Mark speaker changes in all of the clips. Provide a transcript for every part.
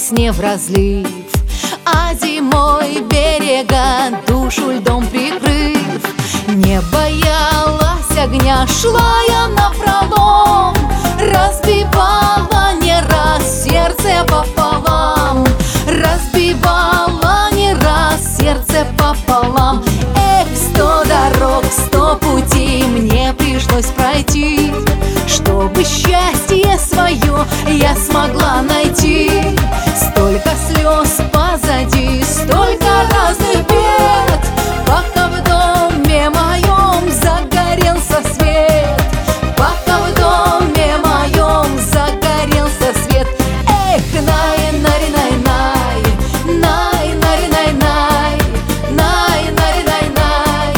Speaker 1: весне в разлив, а зимой берега душу льдом прикрыв. Не боялась огня, шла я напролом, разбивала не раз сердце пополам, разбивала не раз сердце пополам. Эх, 100 дорог, 100 путей мне пришлось пройти, чтобы счастье свое я смогла найти. Столько слез позади, столько разных бед, пока в доме моем загорелся свет, пока в доме моем загорелся свет. Эх, най-нари-най-най, най-нари-най-най, най-нари-най-най,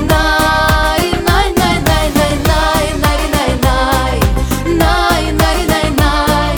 Speaker 1: най-нари-най-най-най-най-най-най-най, най-нари-най-най,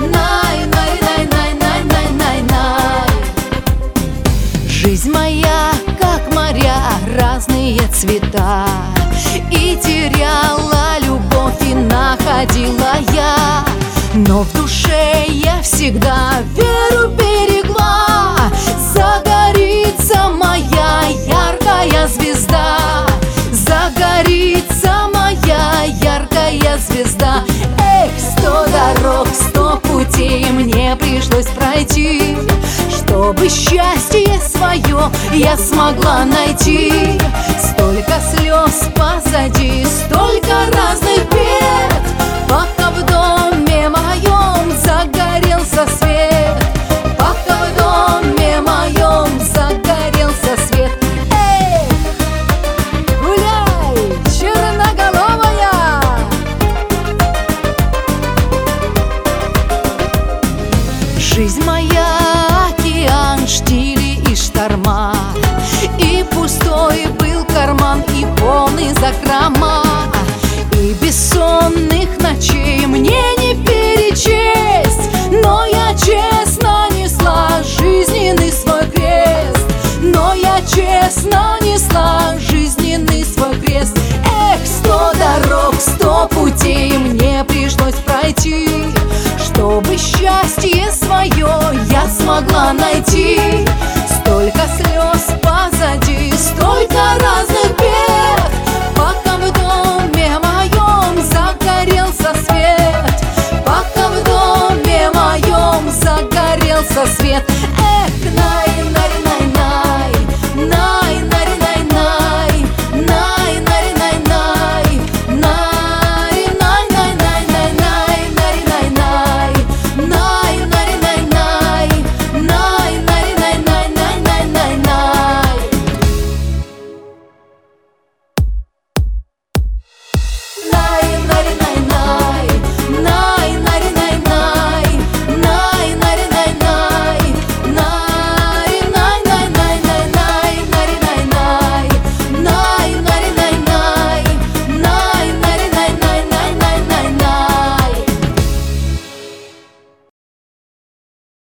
Speaker 1: най-нари-най-най-най-най-най-най. Жизнь моя, как моря, разные цвета, и теряла любовь, и находила я, но в душе я всегда веру берегла. Загорится моя яркая звезда, загорится моя яркая звезда. Эх, 100 дорог, 100 путей мне пришлось пройти, чтобы счастье свое я смогла найти. Столько слез позади, столько разных бед, пока в доме моем загорелся свет, пока в доме моем загорелся свет. Эй, гуляй, черноголовая! Жизнь моя океан, штили и шторма, и пустой был карман, и полный закрома, и бессонных ночей мне не перечесть, но я честно несла жизненный свой крест, но я честно несла жизненный свой крест. Эх, 100 дорог, 100 путей мне пришлось пройти, чтобы счастье свое я смогла найти.